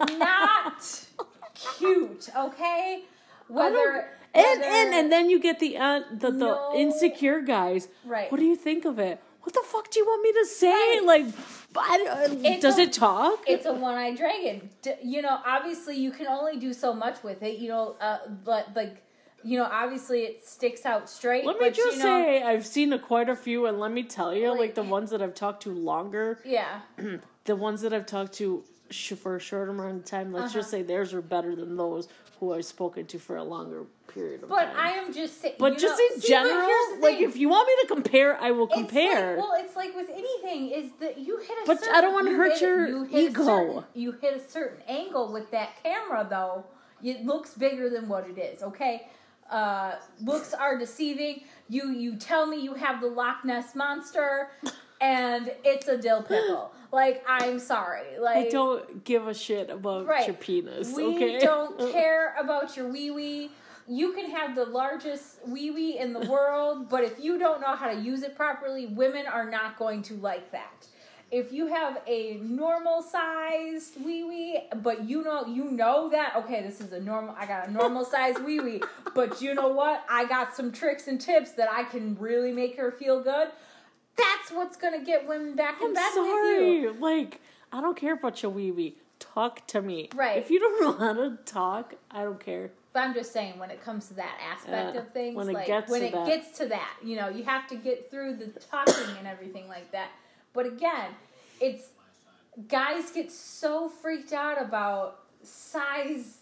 not cute, okay? Whether And, whether- and and then you get the uh, the, the No. insecure guys. Right. What do you think of it? What the fuck do you want me to say? Right. Like, I, uh, It's does a- it talk? It's a one-eyed dragon. D- you know, obviously you can only do so much with it. You know, uh, but like, you know, obviously it sticks out straight. Let me but, just you know, say, I've seen a, quite a few, and let me tell you, like, Like- the ones that I've talked to longer, yeah, the ones that I've talked to sh- for a shorter amount of time, let's just Uh-huh. say theirs are better than those who I've spoken to for a longer period of but time. I am just saying. But you just know, in see, but general, here's the like, thing. if you want me to compare, I will It's compare. Like, well, it's like with anything, is that you hit a But certain, I don't wanna you hurt hit- your you hit a ego. certain- you hit a certain angle with that camera, though. It looks bigger than what it is, okay? Uh, looks are deceiving. You you tell me you have the Loch Ness Monster, and it's a dill pickle. Like, I'm sorry. Like, I don't give a shit about Right. your penis, we okay? don't care about your wee wee. You can have the largest wee wee in the world, but if you don't know how to use it properly, women are not going to like that. If you have a normal sized wee wee, but you know you know that, okay, this is a normal, I got a normal sized wee wee, but you know what? I got some tricks and tips that I can really make her feel good. That's what's gonna get women back in I'm bed with sorry. you. Like, I don't care about your wee wee. Talk to me. Right. If you don't know how to talk, I don't care. But I'm just saying, when it comes to that aspect Uh, of things, when it like gets when to it that. gets to that, you know, you have to get through the talking and everything like that. But again, it's guys get so freaked out about size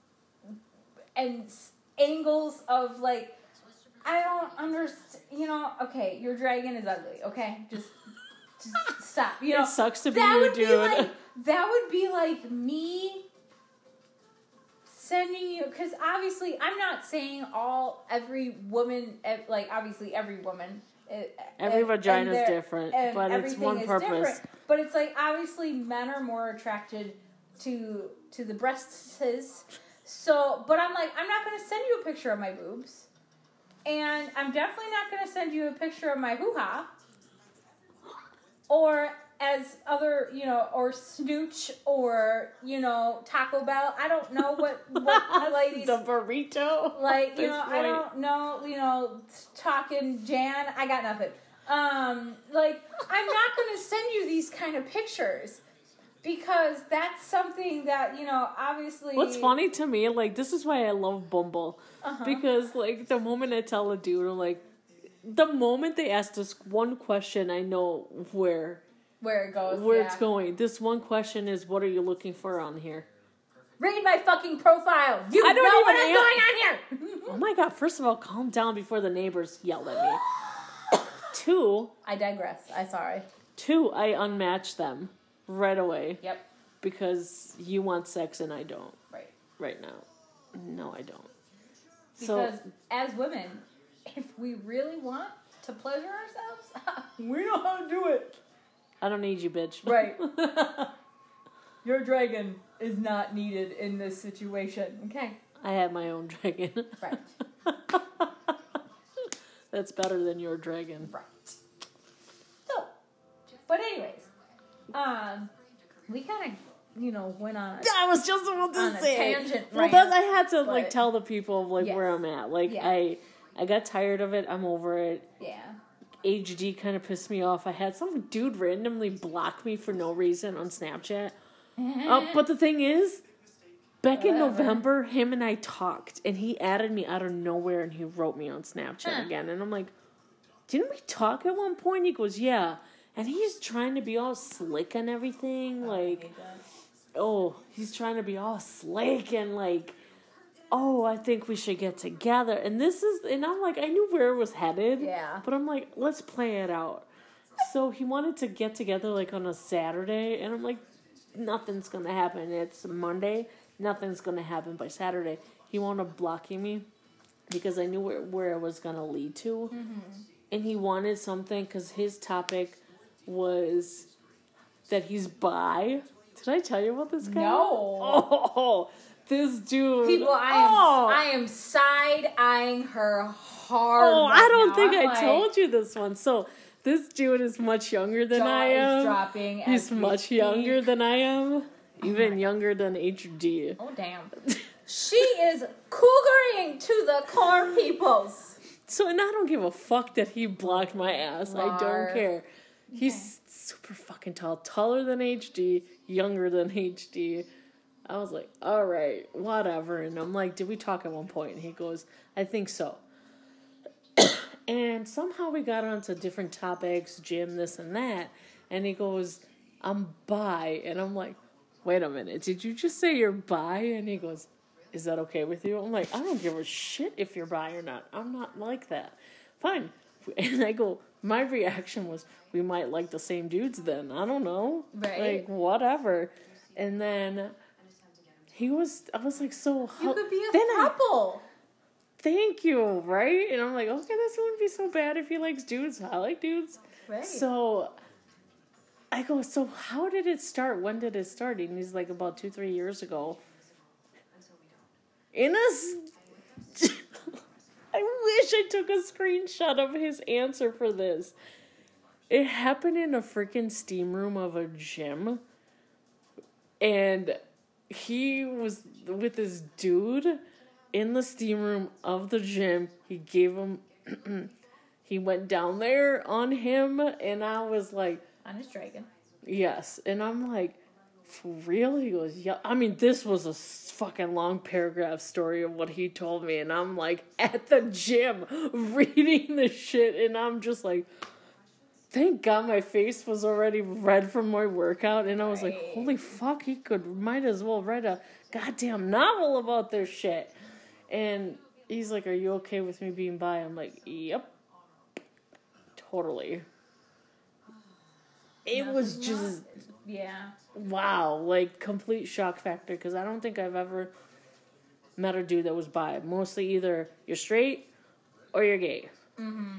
and s- angles of like, I don't understand. You know, okay, your dragon is ugly. Okay, just just stop. You know, It sucks to be that you, would dude. be like that would be like me sending you, because obviously I'm not saying all every woman eh, like obviously every woman eh, Every and- vagina and is their- different, and but it's everything one is purpose. different. But it's like obviously men are more attracted to to the breasts. So, but I'm like, I'm not going to send you a picture of my boobs, and I'm definitely not going to send you a picture of my hoo-ha, or as other, you know, or Snooch, or, you know, Taco Bell. I don't know what, what the ladies, the burrito. like, at you this know, I point. don't know, you know, talking Jan, I got nothing. Um, like, I'm not going to send you these kind of pictures, because that's something that, you know, obviously... What's funny to me, like, this is why I love Bumble. Uh-huh. Because, like, the moment I tell a dude, I'm like, the moment they ask this one question, I know where Where it goes, where yeah. it's going. This one question is, what are you looking for on here? Read my fucking profile. You I don't know even what is am- going on here. Oh my god, first of all, calm down before the neighbors yell at me. Two, I digress. I'm sorry. two, I unmatch them right away. Yep. Because you want sex and I don't. Right. Right now. No, I don't. Because so, as women, if we really want to pleasure ourselves, we know how to do it. I don't need you, bitch. Right. Your dragon is not needed in this situation. Okay. I have my own dragon. Right. That's better than your dragon. Right. So, but anyways, um, we kind of, you know, went on. A, I was just about to on say. a tangent. Well, rant, that's, I had to like but- tell the people like Yes. where I'm at. Like Yeah. I, I got tired of it. I'm over it. Yeah. H D kind of pissed me off. I had some dude randomly block me for no reason on Snapchat. uh, but the thing is, back in Whatever. November, him and I talked, and he added me out of nowhere, and he wrote me on Snapchat Huh. again. And I'm like, didn't we talk at one point? He goes, yeah. And he's trying to be all slick and everything. Like, oh, he's trying to be all slick and like, oh, I think we should get together. And this is, and I'm like, I knew where it was headed. Yeah. But I'm like, let's play it out. So he wanted to get together like on a Saturday, and I'm like, nothing's gonna happen. It's Monday. Nothing's gonna happen by Saturday. He wound up blocking me because I knew where, where it was gonna lead to. Mm-hmm. And he wanted something because his topic was that he's bi. Did I tell you about this guy? No. Oh, this dude. People, I am, oh. I am side eyeing her hard. Oh, right I don't now. think I'm I like, told you this one. So this dude is much younger than jaw I is am. dropping as He's we much speak. younger than I am. Even my- younger than H D. Oh damn. She is cougaring to the core peoples. So, and I don't give a fuck that he blocked my ass. I Lar. don't care. He's super fucking tall. Taller than H D. Younger than H D. I was like, all right, whatever. And I'm like, did we talk at one point? And he goes, I think so. And somehow we got onto different topics, gym, this and that. And he goes, I'm bi. And I'm like, wait a minute. Did you just say you're bi? And he goes, is that okay with you? I'm like, I don't give a shit if you're bi or not. I'm not like that. Fine. And I go, my reaction was, we might like the same dudes then. I don't know. Right. Like, whatever. And then he was, I was like, so... You how, could be a then I- couple. Thank you, right? And I'm like, okay, this wouldn't be so bad if he likes dudes. I like dudes. Right. So I go, so how did it start? When did it start? And he's like, about two, three years ago. In a... s- I wish I took a screenshot of his answer for this. It happened in a freaking steam room of a gym. And he was with this dude in the steam room of the gym. He gave him... he went down there on him, and I was like... On his dragon. Yes. And I'm like, for real? He goes, yeah. I mean, this was a s- fucking long paragraph story of what he told me. And I'm like, at the gym, reading this shit. And I'm just like, thank God my face was already red from my workout. And I was like, Right. holy fuck, he could, might as well write a goddamn novel about this shit. And he's like, are you okay with me being bi? I'm like, yep. Totally. It was Nothing just, Yeah. wow, like, complete shock factor, because I don't think I've ever met a dude that was bi. Mostly either you're straight or you're gay. Mm-hmm.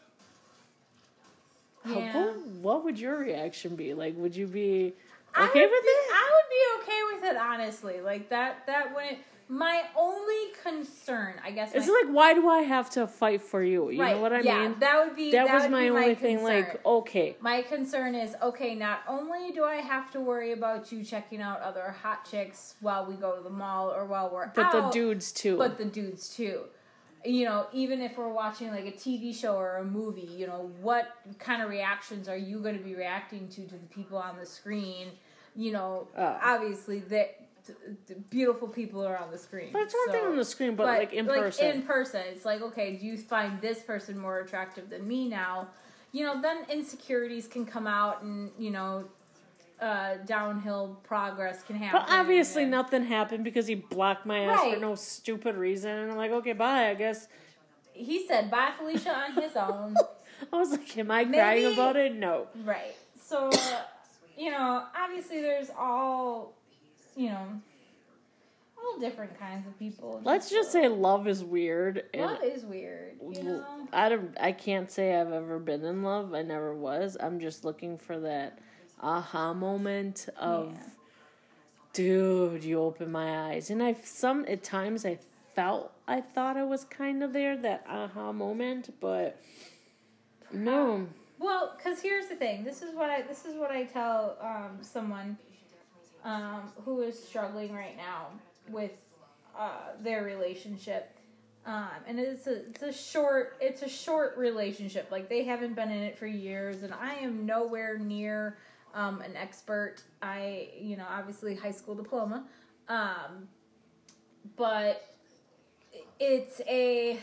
How- Yeah. what, what would your reaction be? Like, would you be I okay would with be, it? I would be okay with it, honestly. Like, that, that wouldn't... My only concern, I guess... It's my, like, why do I have to fight for you? You right, know what I yeah, mean? that would be... That, was would my be only my thing, concern. like, okay. My concern is, okay, not only do I have to worry about you checking out other hot chicks while we go to the mall or while we're But out... the dudes, too. But the dudes, too. You know, even if we're watching, like, a T V show or a movie, you know, what kind of reactions are you going to be reacting to to the people on the screen? You know, Oh. obviously, the, the beautiful people are on the screen. But it's one so- thing on the screen, but, like, in person. in person, it's like, okay, do you find this person more attractive than me now? You know, then insecurities can come out, and, you know, uh, downhill progress can happen. But obviously and, nothing happened because he blocked my ass Right. for no stupid reason. And I'm like, okay, bye, I guess. He said bye, Felicia, on his own. I was like, am I Maybe- crying about it? No. Right. So, uh, you know, obviously there's all, you know, all different kinds of people. in Let's this just say world. love is weird. And Love is weird, you know? I don't. I can't say I've ever been in love. I never was. I'm just looking for that aha moment of, Yeah. dude, you open my eyes. And I some at times I felt I thought I was kind of there, that aha moment, but no. Well, because here's the thing. This is what I this is what I tell um, someone um, who is struggling right now with uh, their relationship, um, and it's a it's a short it's a short relationship. Like they haven't been in it for years, and I am nowhere near um, an expert. I you know obviously high school diploma, um, but it's a.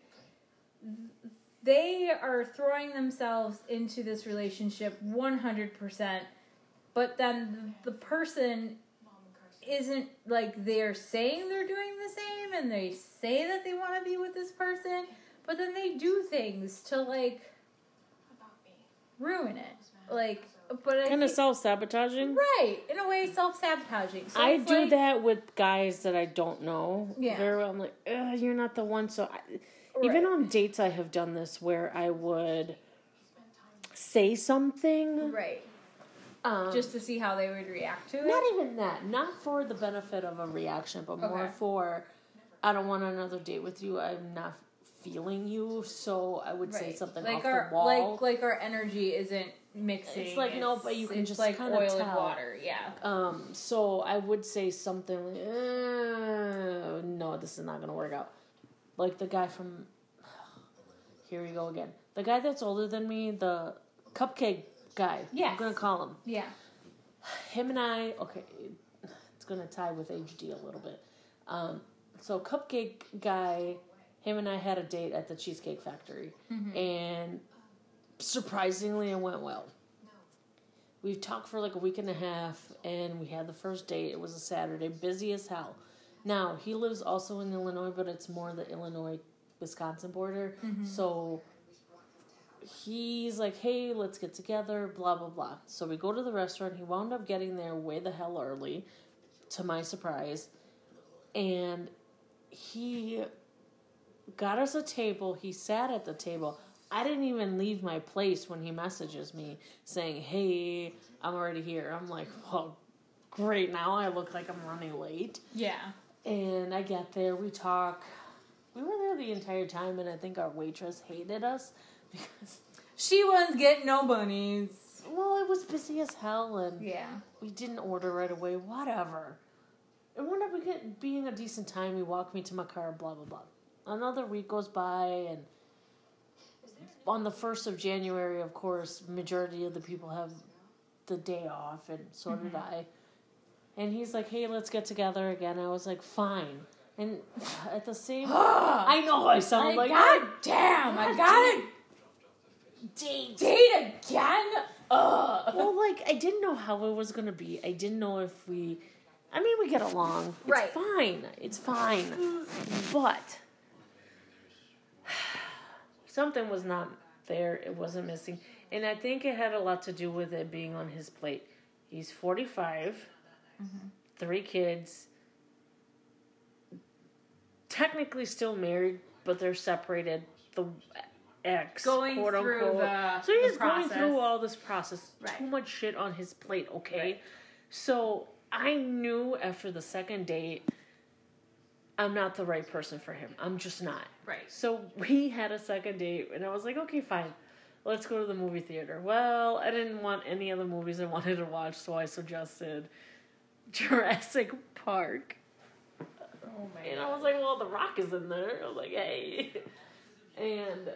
They are throwing themselves into this relationship one hundred percent, but then the person isn't, like, they're saying they're doing the same, and they say that they want to be with this person, but then they do things to, like, ruin it. Like, but I Kind of think- self-sabotaging. Right, in a way, self-sabotaging. So I it's do like- that with guys that I don't know Yeah. very well. I'm like, Ugh, you're not the one. So I, even Right. on dates, I have done this where I would say something. Right, Um, just to see how they would react to it. not even that. Not for the benefit of a reaction, but more Okay. for, I don't want another date with you. I'm not feeling you. So I would say Right. something like off our, the wall. Like like our energy isn't mixing. It's like, no, but you can it's just like kinda oil tell. and water. Yeah. Um, so I would say something like, uh, no, this is not going to work out. Like the guy from, here we go again. The guy that's older than me, the cupcake guy. Yes. I'm going to call him. Yeah. Him and I, okay, it's going to tie with H D a little bit. Um, so cupcake guy, him and I had a date at the Cheesecake Factory. Mm-hmm. And surprisingly, it went well. We talked for like a week and a half, and we had the first date. It was a Saturday, busy as hell. Now, he lives also in Illinois, but it's more the Illinois-Wisconsin border. Mm-hmm. So he's like, hey, let's get together, blah, blah, blah. So we go to the restaurant. He wound up getting there way the hell early, to my surprise. And he got us a table. He sat at the table. I didn't even leave my place when he messages me saying, hey, I'm already here. I'm like, well, great. Now I look like I'm running late. Yeah. And I get there. We talk. We were there the entire time, and I think our waitress hated us because, She wasn't getting no bunnies. well, it was busy as hell, and Yeah. we didn't order right away. Whatever. It wound up get, being a decent time. He walked me to my car, blah, blah, blah. Another week goes by, and on the first of January, of course, majority of the people have the day off, and so did I. And he's like, hey, let's get together again. I was like, fine. And at the same... I know I sound like... God damn, I got it. date. Date again? Ugh. Well, like, I didn't know how it was going to be. I didn't know if we... I mean, we get along. It's Right. fine. It's fine. But... something was not there. It wasn't missing. And I think it had a lot to do with it being on his plate. He's forty-five, Mm-hmm. three kids, technically still married, but they're separated. The ex, Going quote through unquote. the- so he's the going process. through all this process. Right. Too much shit on his plate, okay? Right. So I knew after the second date, I'm not the right person for him. I'm just not. Right. So we had a second date, and I was like, okay, fine. Let's go to the movie theater. Well, I didn't want any of the movies I wanted to watch, so I suggested Jurassic Park. Oh my And I was like, well, The Rock is in there. I was like, hey. And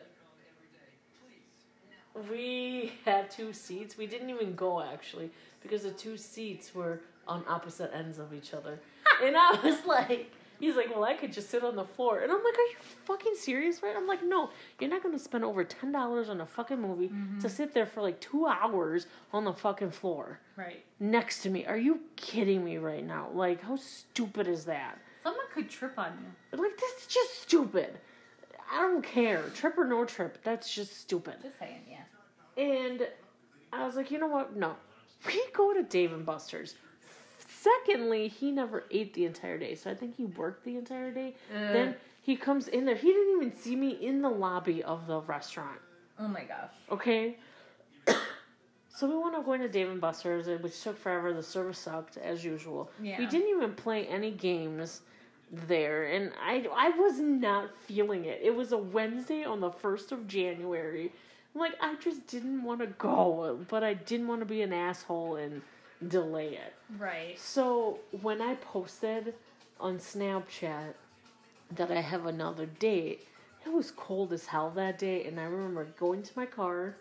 we had two seats. We didn't even go, actually, because the two seats were on opposite ends of each other. And I was like, He's like, well, I could just sit on the floor. And I'm like, are you fucking serious, right? I'm like, no, you're not going to spend over ten dollars on a fucking movie mm-hmm. to sit there for like two hours on the fucking floor. Right. Next to me. Are you kidding me right now? Like, how stupid is that? Someone could trip on you. Like, that's just stupid. I don't care. Trip or no trip. That's just stupid. Just saying, yeah. And I was like, you know what? No. We go to Dave and Buster's. Secondly, he never ate the entire day. So I think he worked the entire day. Uh. Then he comes in there. He didn't even see me in the lobby of the restaurant. Oh my gosh. Okay? So we wound up going to Dave and Buster's, which took forever. The service sucked, as usual. Yeah. We didn't even play any games there, and I, I was not feeling it. It was a Wednesday on the first of January. Like, I just didn't want to go, but I didn't want to be an asshole and delay it. Right. So, when I posted on Snapchat that I have another date, it was cold as hell that day, and I remember going to my car,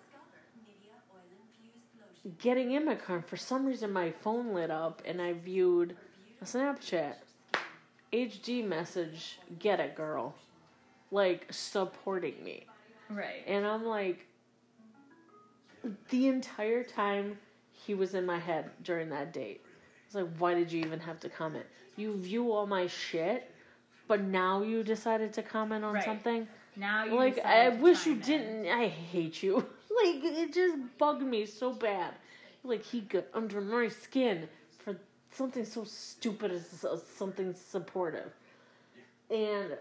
getting in my car, and for some reason my phone lit up, and I viewed a Snapchat. H D message, get it, girl. Like, supporting me. Right. And I'm like, the entire time he was in my head during that date. I was like, why did you even have to comment? You view all my shit, but now you decided to comment on right. something? Now you Like, I wish you in. didn't. I hate you. Like, it just bugged me so bad. Like, he got under my skin for something so stupid as something supportive. And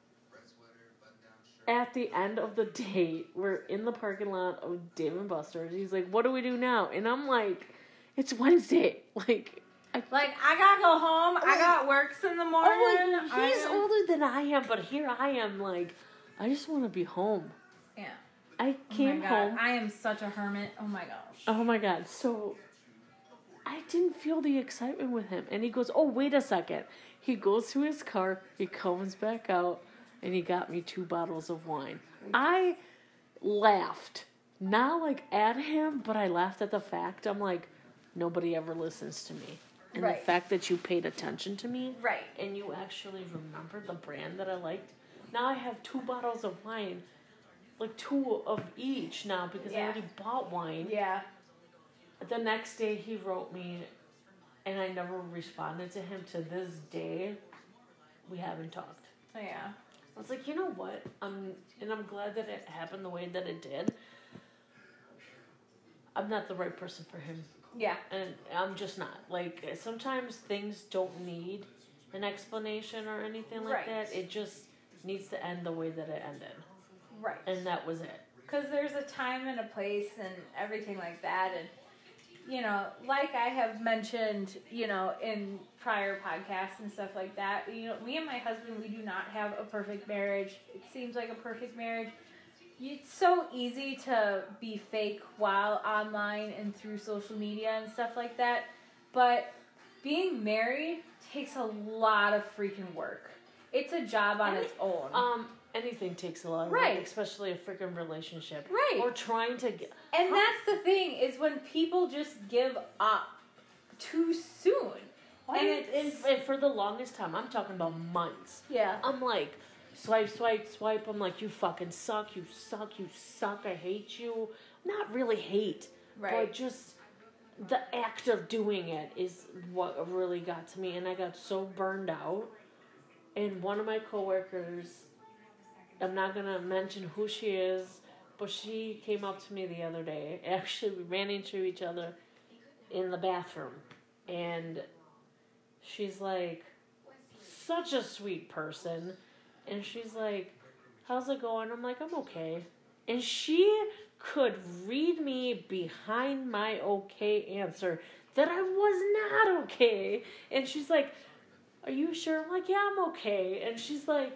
at the end of the date, we're in the parking lot of Dave and Buster's. He's like, what do we do now? And I'm like, it's Wednesday. Like, I, like I gotta go home. I got works in the morning. Oh, like, he's older than I am, but here I am, like, I just want to be home. Yeah. I came oh home. I am such a hermit. Oh my gosh. Oh my god. So I didn't feel the excitement with him. And he goes, oh, wait a second. He goes to his car, he comes back out, and he got me two bottles of wine. I laughed. Not like at him, but I laughed at the fact. I'm like, nobody ever listens to me. And right. the fact that you paid attention to me. Right. And you actually remembered the brand that I liked. Now I have two bottles of wine. Like two of each now because yeah. I already bought wine. Yeah. The next day he wrote me, and I never responded to him to this day. We haven't talked. Oh, yeah. I was like, you know what? I'm, and I'm glad that it happened the way that it did. I'm not the right person for him. Yeah. And I'm just not. Like, sometimes things don't need an explanation or anything like right. that. It just needs to end the way that it ended. Right. And that was it. Because there's a time and a place and everything like that. And, you know, like I have mentioned, you know, in prior podcasts and stuff like that, you know, me and my husband, we do not have a perfect marriage. It seems like a perfect marriage. It's so easy to be fake while online and through social media and stuff like that. But being married takes a lot of freaking work. It's a job on Any, its own. Um, anything takes a lot of right. work, especially a freaking relationship. Right. Or trying to get... And that's the thing, is when people just give up too soon. Why and, it, and, and for the longest time, I'm talking about months. Yeah. I'm like... Swipe, swipe, swipe. I'm like, you fucking suck, you suck, you suck, I hate you. Not really hate, right. but just the act of doing it is what really got to me. And I got so burned out. And one of my coworkers, I'm not going to mention who she is, but she came up to me the other day. Actually, we ran into each other in the bathroom. And she's like, such a sweet person. And she's like, how's it going? I'm like, I'm okay. And she could read me behind my okay answer that I was not okay. And she's like, are you sure? I'm like, yeah, I'm okay. And she's like,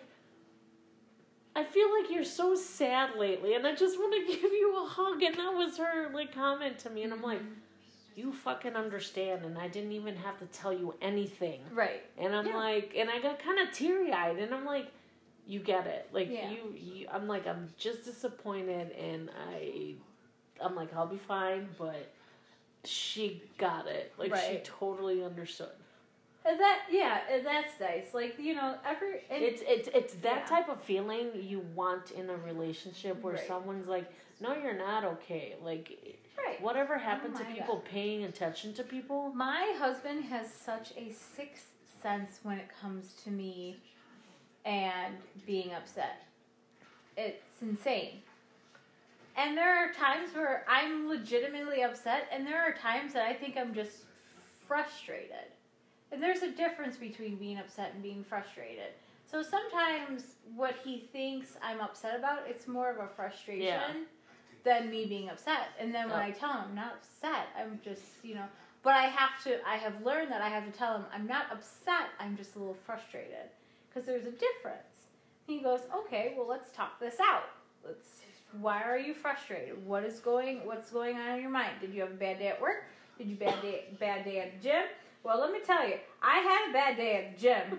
I feel like you're so sad lately, and I just want to give you a hug. And that was her, like, comment to me. And I'm like, you fucking understand, and I didn't even have to tell you anything. Right. And I'm yeah. like, and I got kind of teary-eyed, and I'm like, you get it. Like, yeah. you, you, I'm like, I'm just disappointed, and I, I'm like, I'll be fine, but she got it. Like, right. she totally understood. And that, yeah, and that's nice. Like, you know, every... And, It's it's it's that yeah. type of feeling you want in a relationship where Right. someone's like, no, you're not okay. Like, Right. whatever happened Oh to my people God. paying attention to people? My husband has such a sixth sense when it comes to me and being upset. It's insane. And there are times where I'm legitimately upset, and there are times that I think I'm just frustrated. And there's a difference between being upset and being frustrated. So sometimes what he thinks I'm upset about, it's more of a frustration Yeah. than me being upset. And then when Oh. I tell him I'm not upset, I'm just, you know, but I have to, I have learned that I have to tell him I'm not upset, I'm just a little frustrated. Because there's a difference. And he goes, okay, well, let's talk this out. Let's, why are you frustrated? What is going, what's going on in your mind? Did you have a bad day at work? Did you bad day, bad day at the gym? Well, let me tell you, I had a bad day at the gym.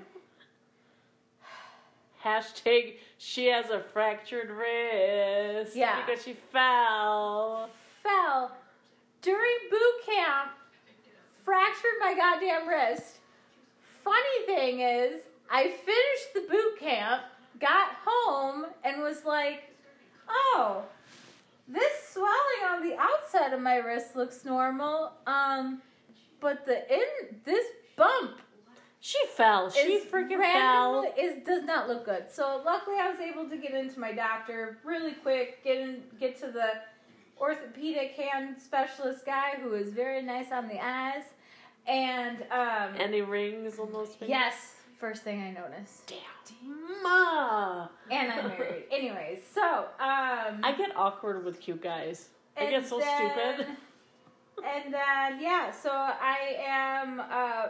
Hashtag she has a fractured wrist. Yeah. Because she fell. Fell during boot camp, fractured my goddamn wrist. Funny thing is, I finished the boot camp, got home, and was like, oh, this swelling on the outside of my wrist looks normal, um, but the in this bump She fell. She is freaking randomly- fell. is does not look good. So luckily, I was able to get into my doctor really quick. Get in, get to the orthopedic hand specialist guy who is very nice on the eyes, and um, Any rings on those fingers? yes, first thing I noticed. Damn. Ma. And I'm married. Anyways, so um, I get awkward with cute guys. I and get so then- stupid. And then yeah, so I am uh,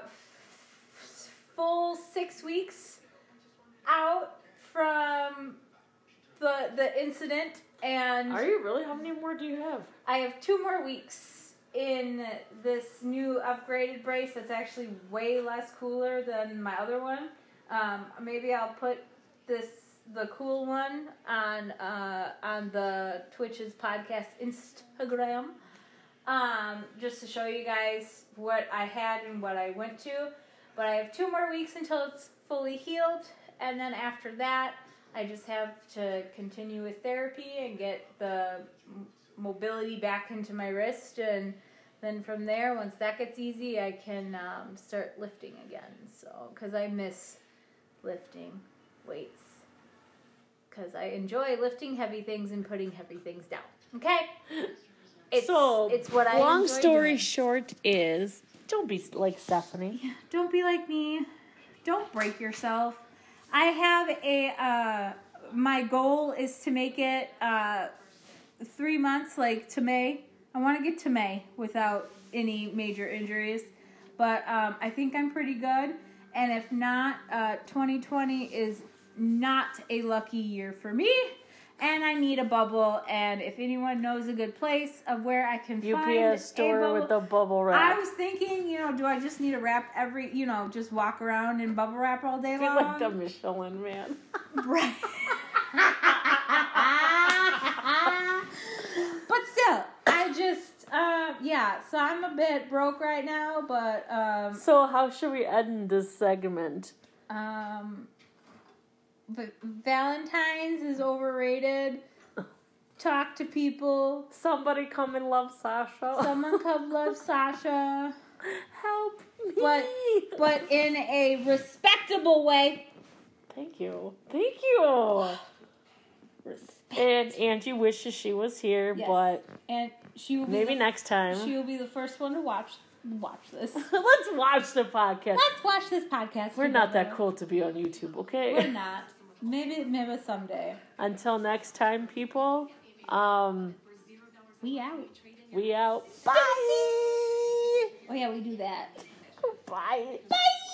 f- full six weeks out from the the incident, and Are you really? How many more do you have? I have two more weeks in this new upgraded brace that's actually way less cooler than my other one. Um, maybe I'll put this the cool one on uh, on the Twitch's podcast Instagram, um, just to show you guys what I had and what I went to. But I have two more weeks until it's fully healed, and then after that, I just have to continue with therapy and get the m- mobility back into my wrist, and then from there, once that gets easy, I can um, start lifting again. So, because I miss lifting weights, because I enjoy lifting heavy things and putting heavy things down. Okay, it's so, it's what I long enjoy story doing. short is, don't be like Stephanie. Don't be like me. Don't break yourself. I have a, uh, my goal is to make it uh, three months, like to May. I want to get to May without any major injuries. But um, I think I'm pretty good. And if not, uh, twenty twenty is not a lucky year for me. And I need a bubble. And if anyone knows a good place of where I can U find P S store a bubble, with the bubble wrap. I was thinking, you know, do I just need to wrap every, you know, just walk around in bubble wrap all day I feel long? like the Michelin man. Right. But still, I just, uh, yeah, so I'm a bit broke right now, but, um, So how should we end this segment? um, but Valentine's is overrated. Talk to people. Somebody come and love Sasha. Someone come love Sasha. Help me. But, but in a respectable way. Thank you. Thank you. Respect. And Angie wishes she was here, Yes. but And she will be maybe the, next time. she will be the first one to watch watch this. Let's watch the podcast. Let's watch this podcast. We're not that together. cool to be on YouTube, okay? We're not. Maybe maybe someday. Until next time, people. Um, We out. we out. Bye. Oh yeah, we do that. Bye. Bye.